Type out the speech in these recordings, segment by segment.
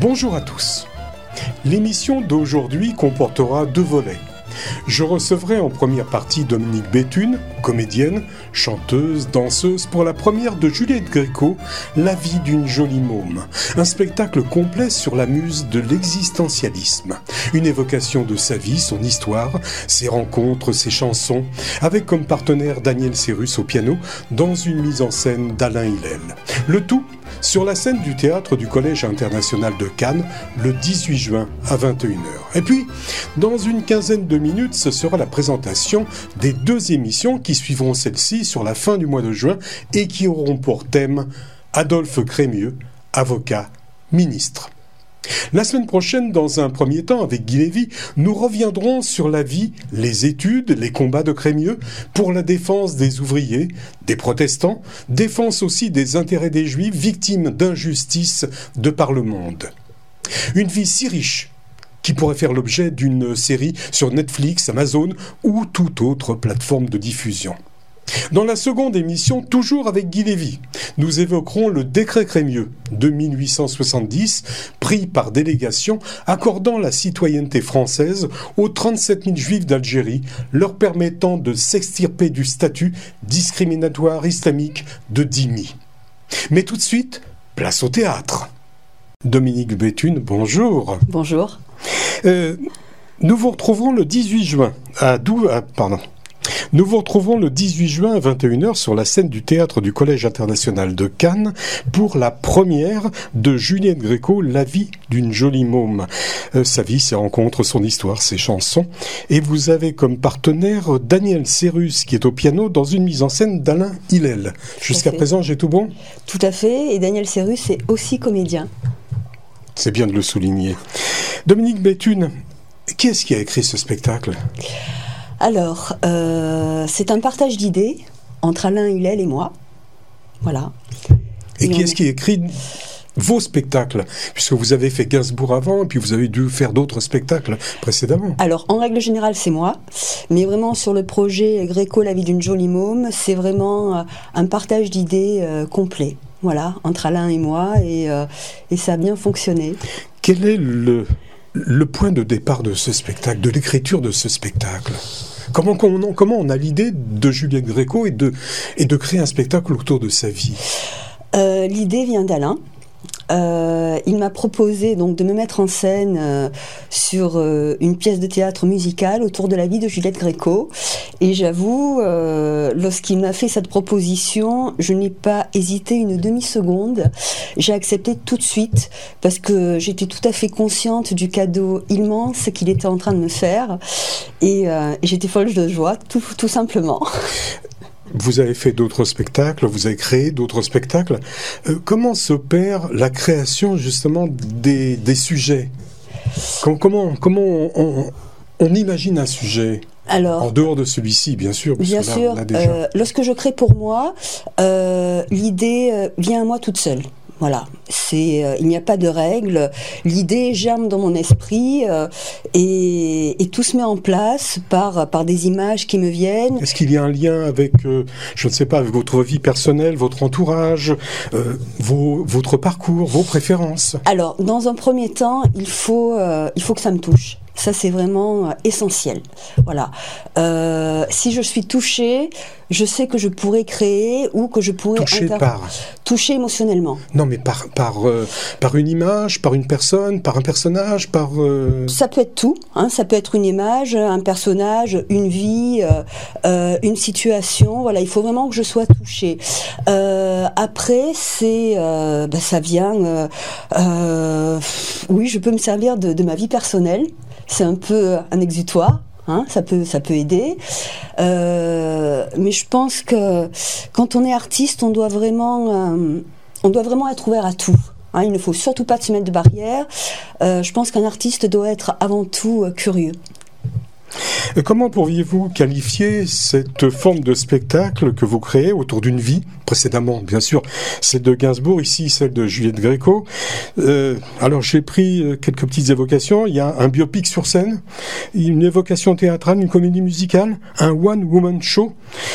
Bonjour à tous. L'émission d'aujourd'hui comportera 2 volets. Je recevrai en première partie Dominique Béthune, comédienne, chanteuse, danseuse, pour la première de Juliette Gréco, La vie d'une jolie môme. Un spectacle complet sur la muse de l'existentialisme. Une évocation de sa vie, son histoire, ses rencontres, ses chansons, avec comme partenaire Daniel Cérus au piano, dans une mise en scène d'Alain Hillel. Le tout sur la scène du théâtre du Collège international de Cannes, le 18 juin à 21h. Et puis, dans une quinzaine de minutes, ce sera la présentation des 2 émissions qui suivront celle-ci sur la fin du mois de juin et qui auront pour thème Adolphe Crémieux, avocat, ministre. La semaine prochaine, dans un premier temps, avec Guy Lévy, nous reviendrons sur la vie, les études, les combats de Crémieux pour la défense des ouvriers, des protestants, défense aussi des intérêts des Juifs, victimes d'injustices de par le monde. Une vie si riche qui pourrait faire l'objet d'une série sur Netflix, Amazon ou toute autre plateforme de diffusion. Dans la seconde émission, toujours avec Guy Lévy, nous évoquerons le décret Crémieux de 1870, pris par délégation, accordant la citoyenneté française aux 37 000 juifs d'Algérie, leur permettant de s'extirper du statut discriminatoire islamique de dhimmi. Mais tout de suite, place au théâtre. Dominique Béthune, bonjour. Bonjour. Nous vous retrouverons le 18 juin Nous vous retrouvons le 18 juin à 21h sur la scène du théâtre du Collège international de Cannes pour la première de Juliette Gréco, La vie d'une jolie môme. Sa vie, ses rencontres, son histoire, ses chansons. Et vous avez comme partenaire Daniel Cérus qui est au piano dans une mise en scène d'Alain Hillel. Jusqu'à présent, j'ai tout bon ? Tout à fait, et Daniel Cérus est aussi comédien. C'est bien de le souligner. Dominique Béthune, qui est-ce qui a écrit ce spectacle ? Alors, c'est un partage d'idées entre Alain Hillel et moi. Voilà. Et qui est-ce qui écrit vos spectacles ? Puisque vous avez fait Gainsbourg avant, et puis vous avez dû faire d'autres spectacles précédemment. Alors, en règle générale, c'est moi. Mais vraiment, sur le projet Gréco, La vie d'une jolie môme, c'est vraiment un partage d'idées complet. Voilà, entre Alain et moi, et ça a bien fonctionné. Quel est le point de départ de ce spectacle, de l'écriture de ce spectacle ? Comment on a l'idée de Juliette Gréco et de créer un spectacle autour de sa vie ? L'idée vient d'Alain. Il m'a proposé donc de me mettre en scène sur une pièce de théâtre musicale autour de la vie de Juliette Gréco. Et j'avoue, lorsqu'il m'a fait cette proposition, je n'ai pas hésité une demi-seconde. J'ai accepté tout de suite parce que j'étais tout à fait consciente du cadeau immense qu'il était en train de me faire. Et j'étais folle de joie, tout simplement. Vous avez fait d'autres spectacles, vous avez créé d'autres spectacles. Comment s'opère la création justement des sujets ? Comment on imagine un sujet ? Alors, en dehors de celui-ci, bien sûr. Bien sûr. Lorsque je crée pour moi, l'idée vient à moi toute seule. Voilà, il n'y a pas de règles. L'idée germe dans mon esprit et tout se met en place par des images qui me viennent. Est-ce qu'il y a un lien avec, je ne sais pas, avec votre vie personnelle, votre entourage, votre parcours, vos préférences ? Alors, dans un premier temps, il faut que ça me touche. Ça, c'est vraiment essentiel. Voilà. Si je suis touchée, je sais que je pourrais créer ou que je pourrais... Toucher émotionnellement. Non, mais par une image, par une personne, par un personnage, par... Ça peut être tout. Ça peut être une image, un personnage, une vie, une situation. Voilà, il faut vraiment que je sois touchée. Après, ça vient... oui, je peux me servir de ma vie personnelle. C'est un peu un exutoire, ça peut aider. Mais je pense que quand on est artiste, on doit vraiment être ouvert à tout. Il ne faut surtout pas se mettre de barrières. Je pense qu'un artiste doit être avant tout curieux. Comment pourriez-vous qualifier cette forme de spectacle que vous créez autour d'une vie, précédemment, bien sûr, celle de Gainsbourg, ici celle de Juliette Gréco. Alors j'ai pris quelques petites évocations. Il y a un biopic sur scène, une évocation théâtrale, une comédie musicale, un one-woman show.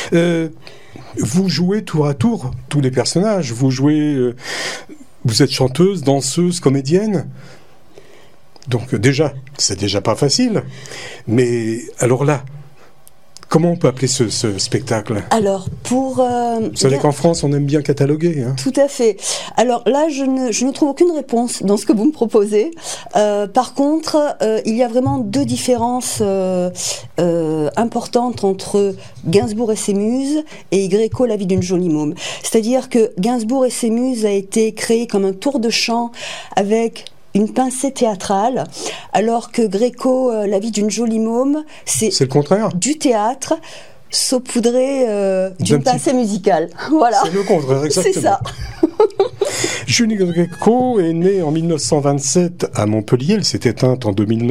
Vous jouez tour à tour tous les personnages. Vous êtes chanteuse, danseuse, comédienne. Donc déjà, c'est déjà pas facile. Mais alors là, comment on peut appeler ce spectacle ? Alors, pour... Vous savez qu'en France, on aime bien cataloguer. Hein. Tout à fait. Alors là, je ne trouve aucune réponse dans ce que vous me proposez. Par contre, il y a vraiment deux différences importantes entre Gainsbourg et ses muses et Gréco, la vie d'une jolie môme. C'est-à-dire que Gainsbourg et ses muses a été créé comme un tour de chant avec une pincée théâtrale, alors que Gréco, la vie d'une jolie môme, c'est le contraire. Du théâtre saupoudré d'une pincée musicale. Voilà. C'est le contraire, exactement. C'est ça. Julie Gréco est née en 1927 à Montpellier. Elle s'est éteinte en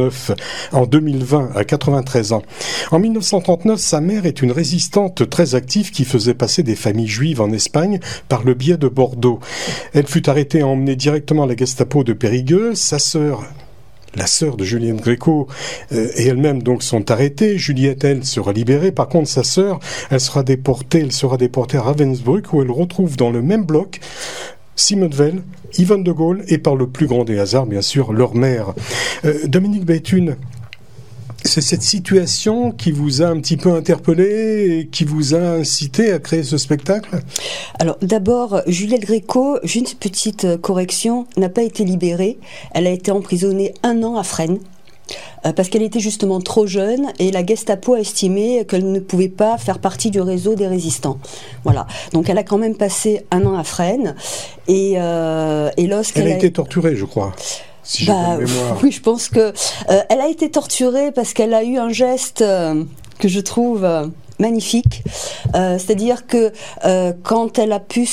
2020 à 93 ans. En 1939, sa mère est une résistante très active qui faisait passer des familles juives en Espagne par le biais de Bordeaux. Elle fut arrêtée et emmenée directement à la Gestapo de Périgueux. Sa sœur, la sœur de Juliette Gréco et elle-même donc sont arrêtées. Juliette, elle, sera libérée. Par contre, sa sœur, elle sera déportée à Ravensbrück où elle retrouve dans le même bloc Simone Veil, Yvonne de Gaulle et par le plus grand des hasards, bien sûr, leur mère. Dominique Béthune, c'est cette situation qui vous a un petit peu interpellé et qui vous a incité à créer ce spectacle ? Alors d'abord, Juliette Gréco, juste une petite correction, n'a pas été libérée. Elle a été emprisonnée 1 an à Fresnes. Parce qu'elle était justement trop jeune et la Gestapo a estimé qu'elle ne pouvait pas faire partie du réseau des résistants. Voilà. Donc elle a quand même passé 1 an à Fresnes et lorsqu'elle Elle a été torturée, je crois. Si j'ai bonne mémoire. Oui, je pense que elle a été torturée parce qu'elle a eu un geste que je trouve magnifique, c'est-à-dire que quand elle a pu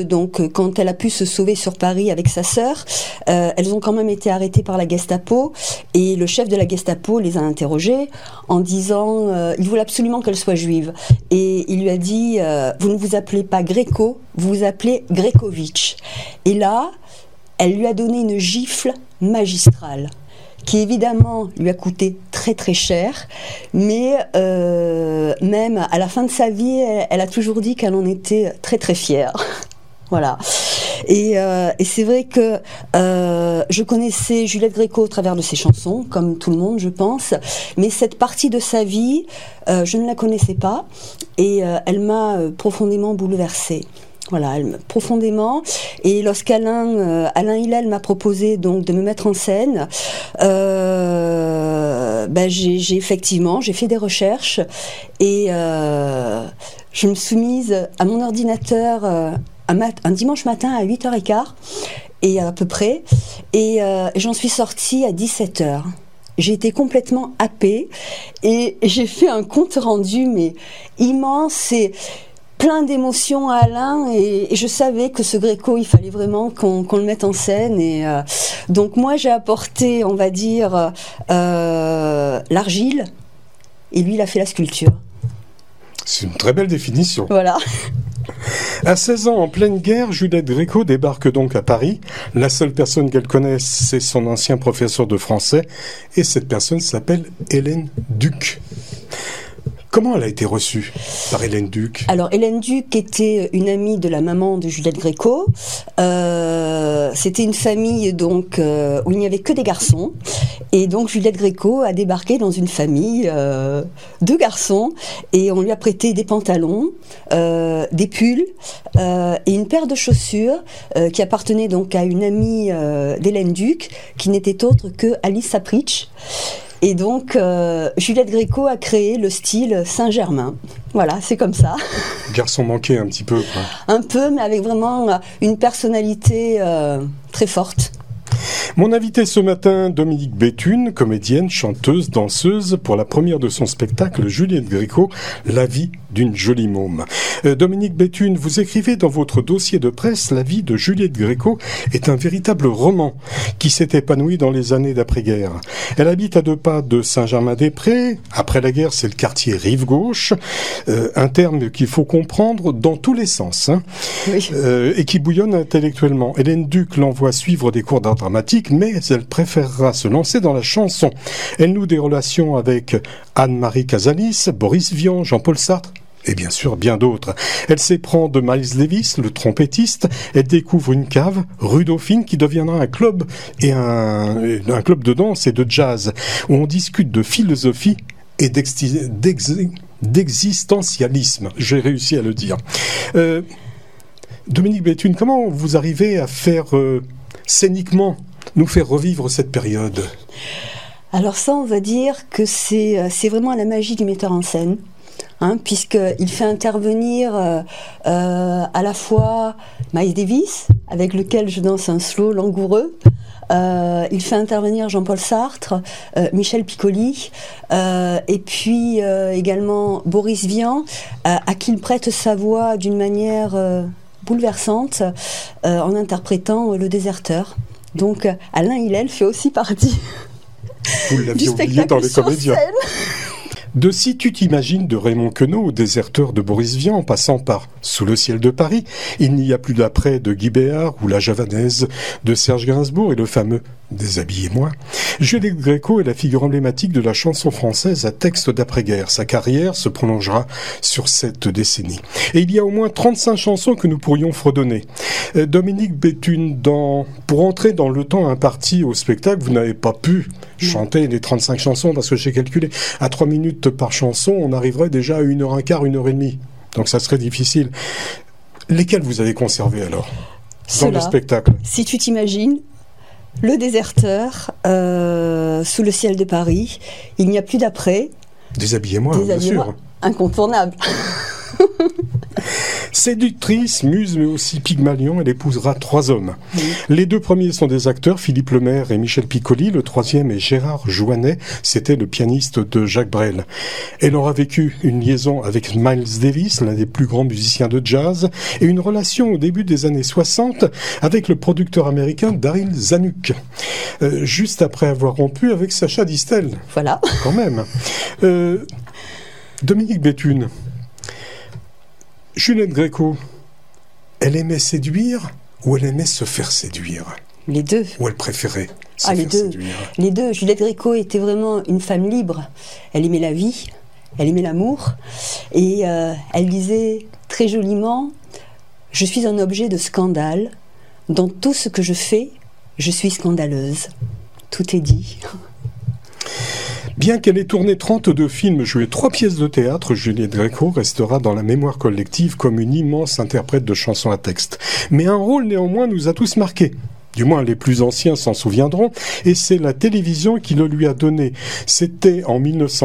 se sauver sur Paris avec sa sœur, elles ont quand même été arrêtées par la Gestapo et le chef de la Gestapo les a interrogées en disant il voulait absolument qu'elle soit juive et il lui a dit vous ne vous appelez pas Gréco, vous vous appelez Grékovitch. Et là, elle lui a donné une gifle magistrale qui évidemment lui a coûté très très cher, mais même à la fin de sa vie, elle a toujours dit qu'elle en était très très fière. Voilà. Et c'est vrai que je connaissais Juliette Gréco au travers de ses chansons, comme tout le monde, je pense, mais cette partie de sa vie, je ne la connaissais pas, et elle m'a profondément bouleversée. Voilà, profondément. Et lorsqu'Alain Hillel m'a proposé donc de me mettre en scène, j'ai fait des recherches et je me suis mise à mon ordinateur un dimanche matin à 8h15 et à peu près, et j'en suis sortie à 17h. J'ai été complètement happée et j'ai fait un compte rendu mais immense et plein d'émotions à Alain et je savais que ce Gréco, il fallait vraiment qu'on le mette en scène et donc moi j'ai apporté, on va dire, l'argile et lui il a fait la sculpture. C'est une très belle définition. Voilà. À 16 ans, en pleine guerre, Juliette Gréco débarque donc à Paris. La seule personne qu'elle connaisse, c'est son ancien professeur de français et cette personne s'appelle Hélène Duc. Comment elle a été reçue par Hélène Duc ? Alors Hélène Duc était une amie de la maman de Juliette Gréco. C'était une famille donc où il n'y avait que des garçons et donc Juliette Gréco a débarqué dans une famille de garçons et on lui a prêté des pantalons, des pulls et une paire de chaussures qui appartenait donc à une amie d'Hélène Duc qui n'était autre que Alice Sapritch. Et donc, Juliette Gréco a créé le style Saint-Germain. Voilà, c'est comme ça. Garçon manqué un petit peu, quoi. Un peu, mais avec vraiment une personnalité très forte. Mon invité ce matin, Dominique Béthune, comédienne, chanteuse, danseuse, pour la première de son spectacle Juliette Gréco, La vie d'une jolie môme. Dominique Béthune, vous écrivez dans votre dossier de presse, La vie de Juliette Gréco est un véritable roman qui s'est épanoui dans les années d'après-guerre. Elle habite à 2 pas de Saint-Germain-des-Prés. Après la guerre, c'est le quartier Rive-Gauche, un terme qu'il faut comprendre dans tous les sens, hein, oui. Et qui bouillonne intellectuellement. Hélène Duc l'envoie suivre des cours d'art dramatique, mais elle préférera se lancer dans la chanson. Elle noue des relations avec Anne-Marie Casalis, Boris Vian, Jean-Paul Sartre et bien sûr bien d'autres. Elle s'éprend de Miles Davis, le trompettiste. Elle découvre une cave, rue Dauphine, qui deviendra un club et un club de danse et de jazz où on discute de philosophie et d'existentialisme. J'ai réussi à le dire. Dominique Béthune, comment vous arrivez à faire scéniquement nous faire revivre cette période? Alors ça, on va dire que c'est vraiment la magie du metteur en scène. Puisqu'il fait intervenir à la fois Miles Davis, avec lequel je danse un slow langoureux, il fait intervenir Jean-Paul Sartre, Michel Piccoli, et puis également Boris Vian, à qui il prête sa voix d'une manière bouleversante en interprétant Le Déserteur. Donc Alain Hillel fait aussi partie Vous l'aviez oublié dans les comédiens. De Si tu t'imagines de Raymond Queneau au Déserteur de Boris Vian, en passant par Sous le ciel de Paris, Il n'y a plus d'après de Guy Béard ou La Javanaise de Serge Gainsbourg et le fameux Déshabillez-moi. Juliette Gréco est la figure emblématique de la chanson française à texte d'après-guerre. Sa carrière se prolongera sur cette décennie. Et il y a au moins 35 chansons que nous pourrions fredonner. Dominique Béthune, pour entrer dans le temps imparti au spectacle, vous n'avez pas pu chanter les 35 chansons parce que j'ai calculé à 3 minutes par chanson, on arriverait déjà à 1h15, 1h30. Donc ça serait difficile. Lesquelles vous avez conservées alors dans le spectacle? Si tu t'imagines, Le Déserteur, Sous le ciel de Paris, Il n'y a plus d'après. Déshabillez-moi, bien sûr. Incontournable. Séductrice, muse mais aussi Pygmalion, elle épousera 3 hommes. Oui. Les 2 premiers sont des acteurs, Philippe Lemaire et Michel Piccoli. Le 3e est Gérard Jouanet, c'était le pianiste de Jacques Brel. Elle aura vécu une liaison avec Miles Davis, l'un des plus grands musiciens de jazz, et une relation au début des années 60 avec le producteur américain Daryl Zanuck. Juste après avoir rompu avec Sacha Distel. Voilà. Quand même. Dominique Béthune, Juliette Gréco, elle aimait séduire ou elle aimait se faire séduire? Les deux. Ou elle préférait se faire séduire? Les deux. Juliette Gréco était vraiment une femme libre. Elle aimait la vie, elle aimait l'amour, et elle disait très joliment « Je suis un objet de scandale. Dans tout ce que je fais, je suis scandaleuse. » Tout est dit. Bien qu'elle ait tourné 32 films, joué 3 pièces de théâtre, Juliette Gréco restera dans la mémoire collective comme une immense interprète de chansons à texte. Mais un rôle néanmoins nous a tous marqués. Du moins les plus anciens s'en souviendront, et c'est la télévision qui le lui a donné. C'était en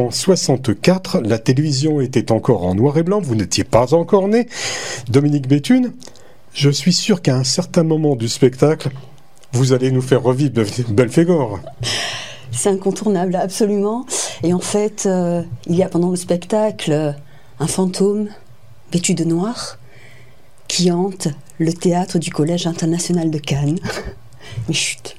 1964, la télévision était encore en noir et blanc, vous n'étiez pas encore né. Dominique Béthune, je suis sûr qu'à un certain moment du spectacle, vous allez nous faire revivre Belphégor. C'est incontournable, absolument. Et en fait, il y a pendant le spectacle un fantôme vêtu de noir qui hante le théâtre du Collège international de Cannes. Mais chut.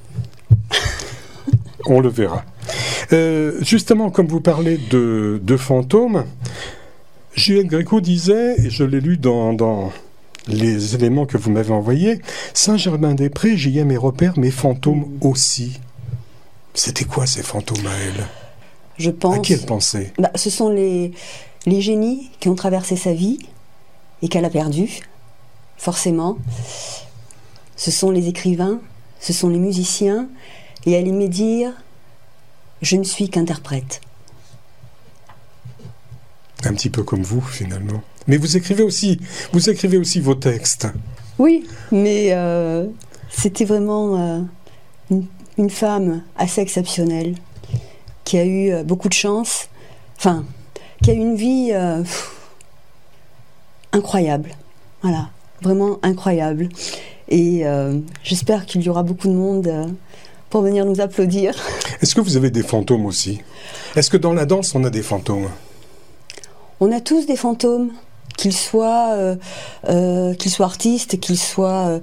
On le verra. Justement, comme vous parlez de fantômes, Juliette Gréco disait, et je l'ai lu dans les éléments que vous m'avez envoyés, Saint-Germain-des-Prés, j'y ai mes repères, mes fantômes aussi. C'était quoi ces fantômes à elle? Je pense. À qui elle pensait? Ce sont les génies qui ont traversé sa vie et qu'elle a perdu, forcément. Ce sont les écrivains, ce sont les musiciens, et elle aimait dire « Je ne suis qu'interprète ». Un petit peu comme vous, finalement. Mais vous écrivez aussi vos textes. Oui, mais c'était vraiment une femme assez exceptionnelle, qui a eu beaucoup de chance, qui a eu une vie incroyable. Voilà, vraiment incroyable. Et j'espère qu'il y aura beaucoup de monde pour venir nous applaudir. Est-ce que vous avez des fantômes aussi? Est-ce que dans la danse, on a des fantômes? On a tous des fantômes, qu'ils soient artistes, qu'ils soient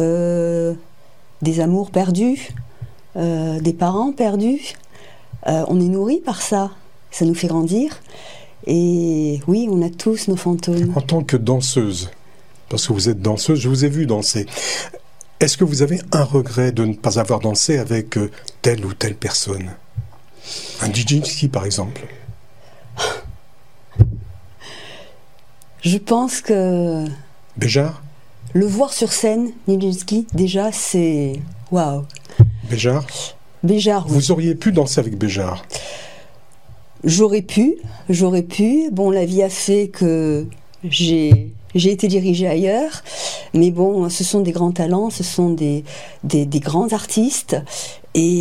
des amours perdus, des parents perdus. On est nourris par ça. Ça nous fait grandir. Et oui, on a tous nos fantômes. En tant que danseuse, parce que vous êtes danseuse, je vous ai vu danser. Est-ce que vous avez un regret de ne pas avoir dansé avec telle ou telle personne? Un DJ par exemple? Je pense que... Béjart? Le voir sur scène, Nijinsky, déjà, c'est... Waouh. Béjart? Béjart, oui. Vous auriez pu danser avec Béjart? J'aurais pu. Bon, la vie a fait que j'ai été dirigée ailleurs, mais bon, ce sont des grands talents, ce sont des grands artistes, et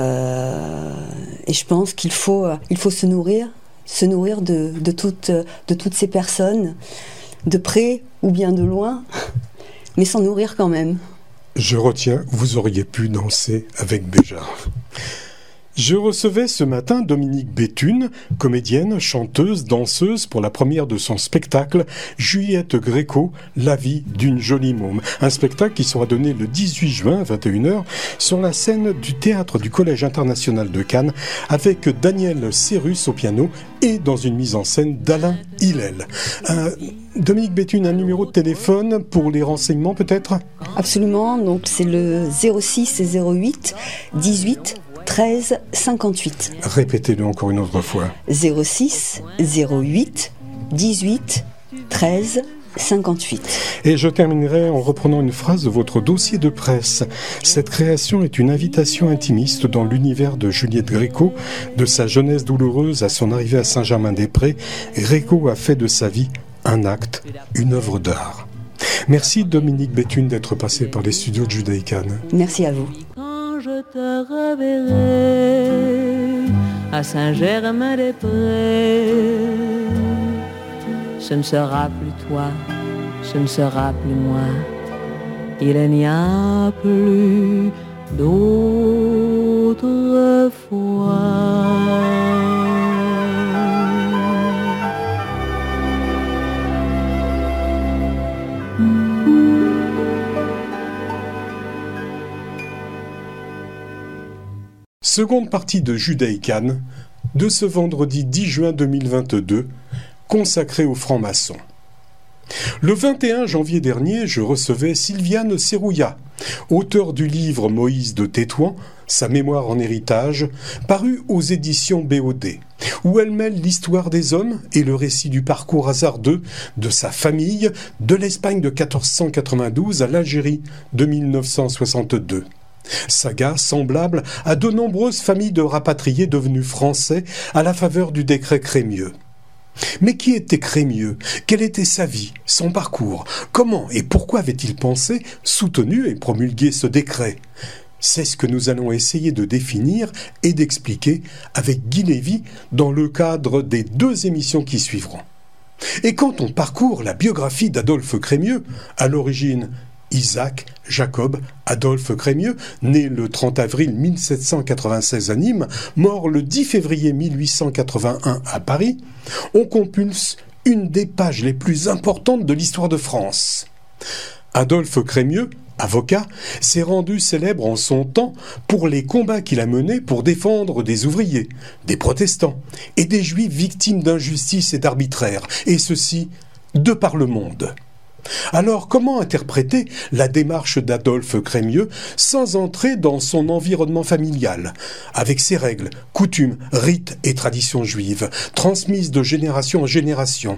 je pense qu'il faut se nourrir de toutes ces personnes, de près ou bien de loin, mais s'en nourrir quand même. Je retiens, vous auriez pu danser avec Béjart. Je recevais ce matin Dominique Béthune, comédienne, chanteuse, danseuse pour la première de son spectacle Juliette Gréco, La vie d'une jolie môme. Un spectacle qui sera donné le 18 juin à 21h sur la scène du théâtre du Collège international de Cannes avec Daniel Cérus au piano et dans une mise en scène d'Alain Hillel. Dominique Béthune, un numéro de téléphone pour les renseignements peut-être? Absolument, donc c'est le 06 et 08 18 13 58. Répétez-le encore une autre fois. 06 08 18 13 58. Et je terminerai en reprenant une phrase de votre dossier de presse. Cette création est une invitation intimiste dans l'univers de Juliette Gréco. De sa jeunesse douloureuse à son arrivée à Saint-Germain-des-Prés, Gréco a fait de sa vie un acte, une œuvre d'art. Merci Dominique Béthune d'être passé par les studios de Judaïkan. Merci à vous. Je te reverrai à Saint-Germain-des-Prés. Ce ne sera plus toi, ce ne sera plus moi. Il n'y a plus d'autre foi. Seconde partie de Judaïkan, de ce vendredi 10 juin 2022, consacrée aux francs-maçons. Le 21 janvier dernier, je recevais Sylviane Serrouillat, auteure du livre Moïse de Tétouan, sa mémoire en héritage, paru aux éditions BOD, où elle mêle l'histoire des hommes et le récit du parcours hasardeux de sa famille, de l'Espagne de 1492 à l'Algérie de 1962. Saga semblable à de nombreuses familles de rapatriés devenus français à la faveur du décret Crémieux. Mais qui était Crémieux? Quelle était sa vie, son parcours? Comment et pourquoi avait-il pensé, soutenu et promulgué ce décret? C'est ce que nous allons essayer de définir et d'expliquer avec Guy Lévy dans le cadre des 2 émissions qui suivront. Et quand on parcourt la biographie d'Adolphe Crémieux, à l'origine Isaac Jacob Adolphe Crémieux, né le 30 avril 1796 à Nîmes, mort le 10 février 1881 à Paris, on compulse une des pages les plus importantes de l'histoire de France. Adolphe Crémieux, avocat, s'est rendu célèbre en son temps pour les combats qu'il a menés pour défendre des ouvriers, des protestants et des juifs victimes d'injustice et d'arbitraire, et ceci de par le monde. Alors, comment interpréter la démarche d'Adolphe Crémieux sans entrer dans son environnement familial, avec ses règles, coutumes, rites et traditions juives, transmises de génération en génération?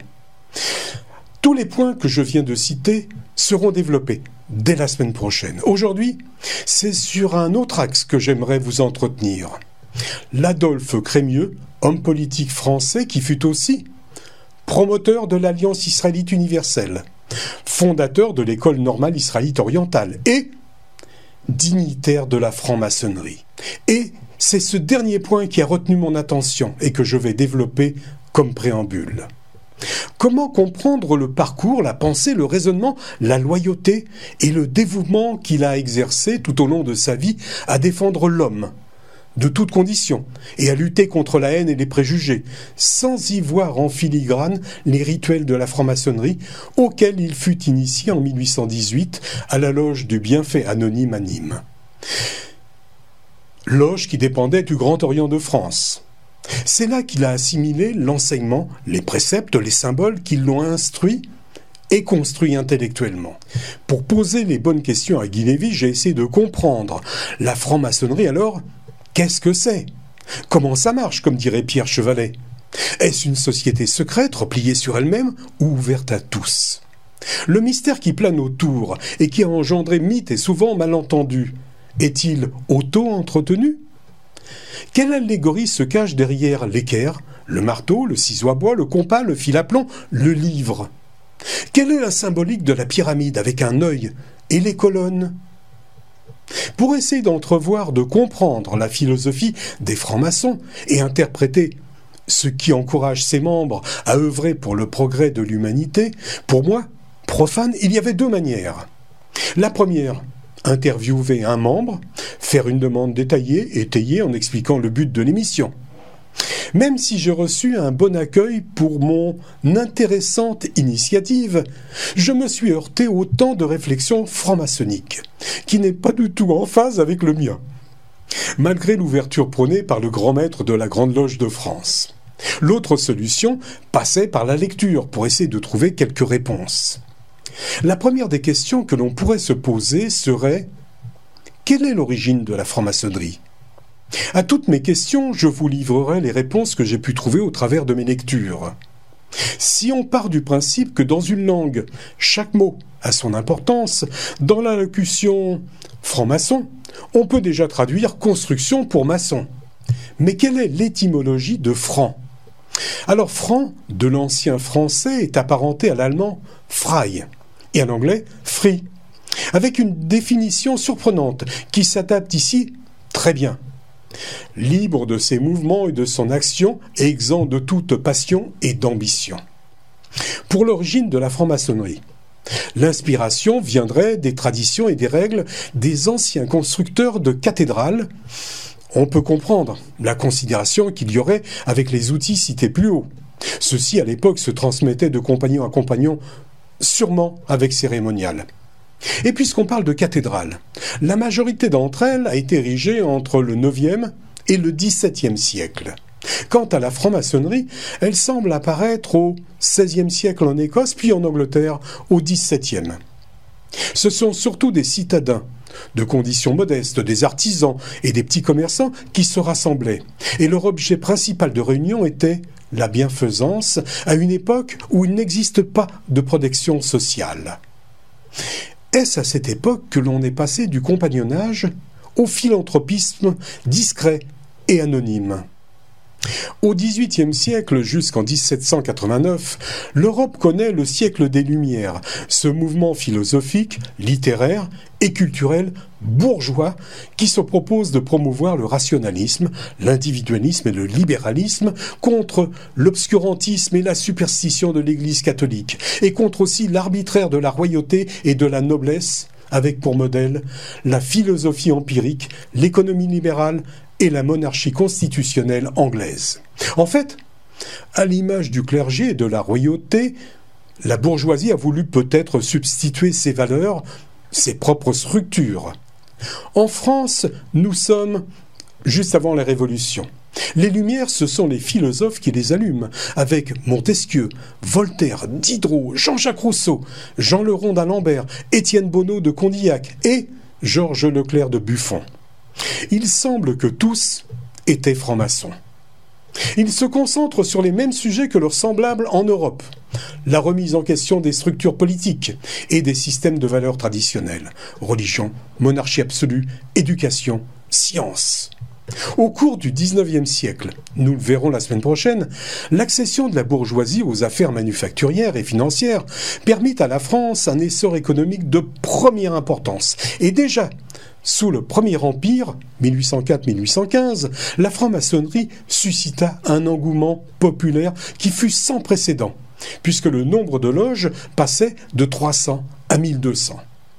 Tous les points que je viens de citer seront développés dès la semaine prochaine. Aujourd'hui, c'est sur un autre axe que j'aimerais vous entretenir. L'Adolphe Crémieux, homme politique français qui fut aussi promoteur de l'Alliance israélite universelle, fondateur de l'école normale israélite orientale et dignitaire de la franc-maçonnerie. Et c'est ce dernier point qui a retenu mon attention et que je vais développer comme préambule. Comment comprendre le parcours, la pensée, le raisonnement, la loyauté et le dévouement qu'il a exercé tout au long de sa vie à défendre l'homme de toutes conditions, et à lutter contre la haine et les préjugés, sans y voir en filigrane les rituels de la franc-maçonnerie, auxquels il fut initié en 1818 à la loge du Bienfait anonyme à Nîmes. Loge qui dépendait du Grand Orient de France. C'est là qu'il a assimilé l'enseignement, les préceptes, les symboles qui l'ont instruit et construit intellectuellement. Pour poser les bonnes questions à Guy Lévy, j'ai essayé de comprendre la franc-maçonnerie alors. Qu'est-ce que c'est? Comment ça marche, comme dirait Pierre Chevalet? Est-ce une société secrète, repliée sur elle-même, ou ouverte à tous ? Le mystère qui plane autour et qui a engendré mythes et souvent malentendus, est-il auto-entretenu ? Quelle allégorie se cache derrière l'équerre, le marteau, le ciseau à bois, le compas, le fil à plomb, le livre ? Quelle est la symbolique de la pyramide avec un œil et les colonnes ? Pour essayer d'entrevoir, de comprendre la philosophie des francs-maçons et interpréter ce qui encourage ses membres à œuvrer pour le progrès de l'humanité, pour moi, profane, il y avait deux manières. La première, interviewer un membre, faire une demande détaillée, étayée en expliquant le but de l'émission. Même si j'ai reçu un bon accueil pour mon intéressante initiative, je me suis heurté au temps de réflexion franc-maçonnique, qui n'est pas du tout en phase avec le mien, malgré l'ouverture prônée par le grand maître de la Grande Loge de France. L'autre solution passait par la lecture pour essayer de trouver quelques réponses. La première des questions que l'on pourrait se poser serait « Quelle est l'origine de la franc-maçonnerie ?» À toutes mes questions, je vous livrerai les réponses que j'ai pu trouver au travers de mes lectures. Si on part du principe que dans une langue, chaque mot a son importance, dans la locution « franc-maçon », on peut déjà traduire « construction pour maçon ». Mais quelle est l'étymologie de « franc » ? Alors « franc » de l'ancien français est apparenté à l'allemand « frei » et à l'anglais « free », avec une définition surprenante qui s'adapte ici très bien. Libre de ses mouvements et de son action, exempt de toute passion et d'ambition. Pour l'origine de la franc-maçonnerie, l'inspiration viendrait des traditions et des règles des anciens constructeurs de cathédrales. On peut comprendre la considération qu'il y aurait avec les outils cités plus haut. Ceux-ci, à l'époque, se transmettaient de compagnon à compagnon, sûrement avec cérémonial. Et puisqu'on parle de cathédrales, la majorité d'entre elles a été érigée entre le 9e et le 17e siècle. Quant à la franc-maçonnerie, elle semble apparaître au 16e siècle en Écosse, puis en Angleterre au 17e. Ce sont surtout des citadins, de conditions modestes, des artisans et des petits commerçants qui se rassemblaient. Et leur objet principal de réunion était la bienfaisance, à une époque où il n'existe pas de protection sociale. Est-ce à cette époque que l'on est passé du compagnonnage au philanthropisme discret et anonyme ? Au XVIIIe siècle jusqu'en 1789, l'Europe connaît le siècle des Lumières, ce mouvement philosophique, littéraire et culturel bourgeois qui se propose de promouvoir le rationalisme, l'individualisme et le libéralisme contre l'obscurantisme et la superstition de l'Église catholique, et contre aussi l'arbitraire de la royauté et de la noblesse, avec pour modèle la philosophie empirique, l'économie libérale et la monarchie constitutionnelle anglaise. En fait, à l'image du clergé et de la royauté, la bourgeoisie a voulu peut-être substituer ses valeurs, ses propres structures. En France, nous sommes juste avant la Révolution. Les Lumières, ce sont les philosophes qui les allument, avec Montesquieu, Voltaire, Diderot, Jean-Jacques Rousseau, Jean Le Rond d'Alembert, Étienne Bonneau de Condillac et Georges Leclerc de Buffon. Il semble que tous étaient francs-maçons. Ils se concentrent sur les mêmes sujets que leurs semblables en Europe. La remise en question des structures politiques et des systèmes de valeurs traditionnels. Religion, monarchie absolue, éducation, science. Au cours du XIXe siècle, nous le verrons la semaine prochaine, l'accession de la bourgeoisie aux affaires manufacturières et financières permit à la France un essor économique de première importance. Et déjà, sous le Premier Empire, 1804-1815, la franc-maçonnerie suscita un engouement populaire qui fut sans précédent, puisque le nombre de loges passait de 300 à 1200.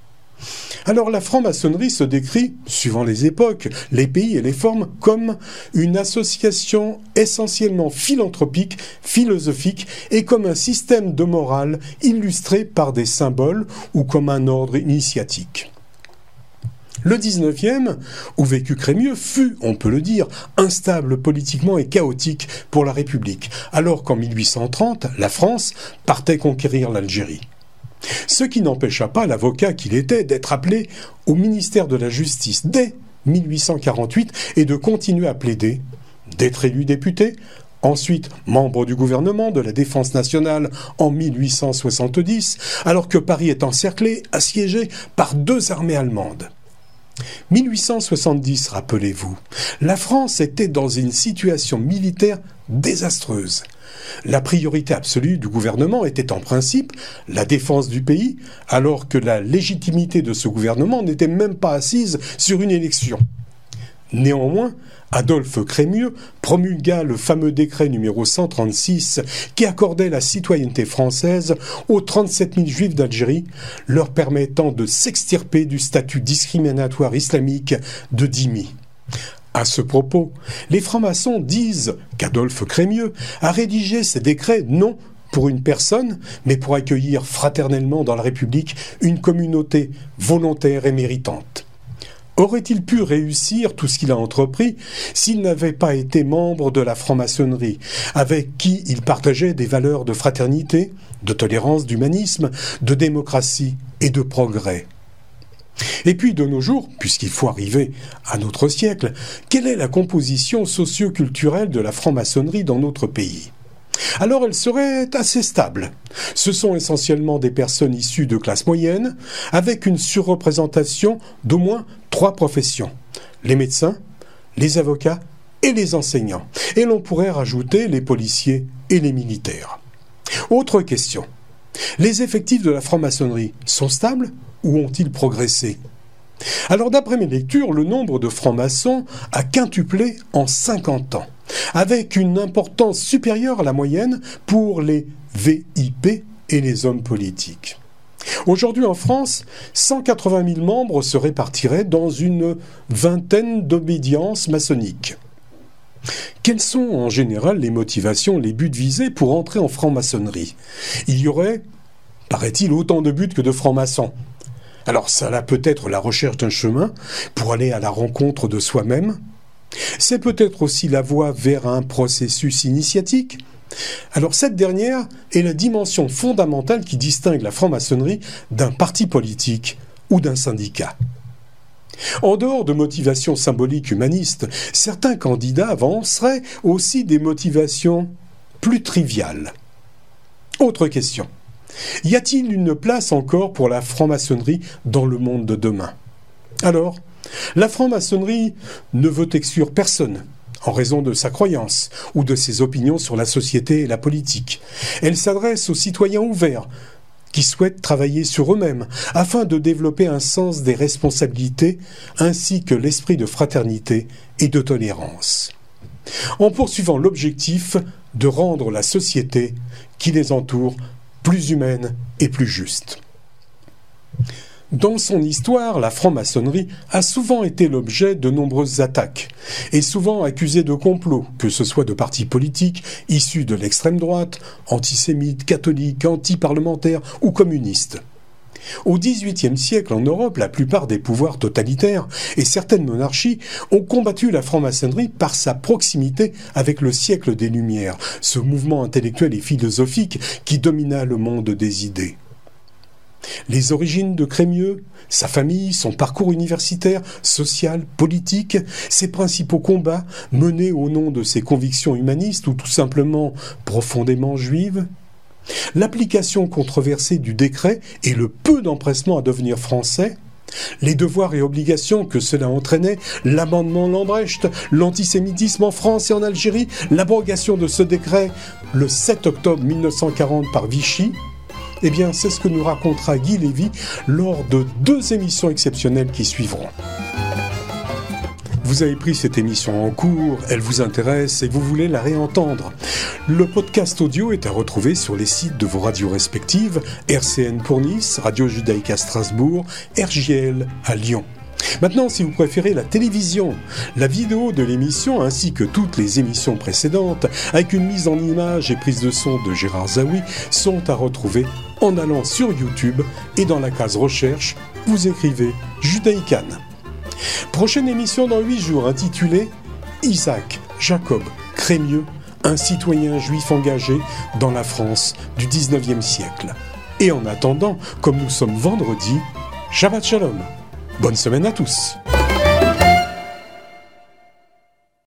Alors la franc-maçonnerie se décrit, suivant les époques, les pays et les formes, comme une association essentiellement philanthropique, philosophique et comme un système de morale illustré par des symboles ou comme un ordre initiatique. Le 19e, où vécut Crémieux, fut, on peut le dire, instable politiquement et chaotique pour la République, alors qu'en 1830, la France partait conquérir l'Algérie. Ce qui n'empêcha pas l'avocat qu'il était d'être appelé au ministère de la Justice dès 1848 et de continuer à plaider, d'être élu député, Ensuite, membre du gouvernement de la Défense nationale en 1870, alors que Paris est encerclé, assiégé par 2 armées allemandes. 1870, rappelez-vous, la France était dans une situation militaire désastreuse. La priorité absolue du gouvernement était en principe la défense du pays, alors que la légitimité de ce gouvernement n'était même pas assise sur une élection. Néanmoins, Adolphe Crémieux promulgua le fameux décret numéro 136 qui accordait la citoyenneté française aux 37 000 juifs d'Algérie, leur permettant de s'extirper du statut discriminatoire islamique de dhimmi. À ce propos, les francs-maçons disent qu'Adolphe Crémieux a rédigé ces décrets non pour une personne, mais pour accueillir fraternellement dans la République une communauté volontaire et méritante. Aurait-il pu réussir tout ce qu'il a entrepris s'il n'avait pas été membre de la franc-maçonnerie, avec qui il partageait des valeurs de fraternité, de tolérance, d'humanisme, de démocratie et de progrès? Et puis de nos jours, puisqu'il faut arriver à notre siècle, quelle est la composition socio-culturelle de la franc-maçonnerie dans notre pays ? Alors elle serait assez stable. Ce sont essentiellement des personnes issues de classes moyennes, avec une surreprésentation d'au moins 3 professions. Les médecins, les avocats et les enseignants. Et l'on pourrait rajouter les policiers et les militaires. Autre question. Les effectifs de la franc-maçonnerie sont stables ou ont-ils progressé ? Alors d'après mes lectures, le nombre de francs-maçons a quintuplé en 50 ans, avec une importance supérieure à la moyenne pour les VIP et les hommes politiques. Aujourd'hui en France, 180 000 membres se répartiraient dans une vingtaine d'obédiences maçonniques. Quelles sont en général les motivations, les buts visés pour entrer en franc-maçonnerie ? Il y aurait, paraît-il, autant de buts que de francs-maçons. Alors ça peut être la recherche d'un chemin pour aller à la rencontre de soi-même. C'est peut-être aussi la voie vers un processus initiatique. Alors cette dernière est la dimension fondamentale qui distingue la franc-maçonnerie d'un parti politique ou d'un syndicat. En dehors de motivations symboliques humanistes, certains candidats avanceraient aussi des motivations plus triviales. Autre question. Y a-t-il une place encore pour la franc-maçonnerie dans le monde de demain ? Alors, la franc-maçonnerie ne veut exclure personne, en raison de sa croyance ou de ses opinions sur la société et la politique. Elle s'adresse aux citoyens ouverts, qui souhaitent travailler sur eux-mêmes, afin de développer un sens des responsabilités, ainsi que l'esprit de fraternité et de tolérance, en poursuivant l'objectif de rendre la société qui les entoure plus humaine et plus juste. Dans son histoire, la franc-maçonnerie a souvent été l'objet de nombreuses attaques, et souvent accusée de complot, que ce soit de partis politiques issus de l'extrême droite, antisémites, catholiques, anti-parlementaires ou communistes. Au XVIIIe siècle en Europe, la plupart des pouvoirs totalitaires et certaines monarchies ont combattu la franc-maçonnerie par sa proximité avec le siècle des Lumières, ce mouvement intellectuel et philosophique qui domina le monde des idées. Les origines de Crémieux, sa famille, son parcours universitaire, social, politique, ses principaux combats menés au nom de ses convictions humanistes ou tout simplement profondément juives, l'application controversée du décret et le peu d'empressement à devenir français, les devoirs et obligations que cela entraînait, l'amendement Lambrecht, l'antisémitisme en France et en Algérie, l'abrogation de ce décret le 7 octobre 1940 par Vichy, eh bien c'est ce que nous racontera Guy Lévy lors de 2 émissions exceptionnelles qui suivront. Vous avez pris cette émission en cours, elle vous intéresse et vous voulez la réentendre. Le podcast audio est à retrouver sur les sites de vos radios respectives, RCN pour Nice, Radio Judaïque à Strasbourg, RJL à Lyon. Maintenant, si vous préférez la télévision, la vidéo de l'émission ainsi que toutes les émissions précédentes, avec une mise en image et prise de son de Gérard Zaoui, sont à retrouver en allant sur YouTube et dans la case recherche, vous écrivez Judaïcan. Prochaine émission dans 8 jours intitulée Isaac Jacob Crémieux, un citoyen juif engagé dans la France du 19e siècle. Et en attendant, comme nous sommes vendredi, Shabbat Shalom. Bonne semaine à tous.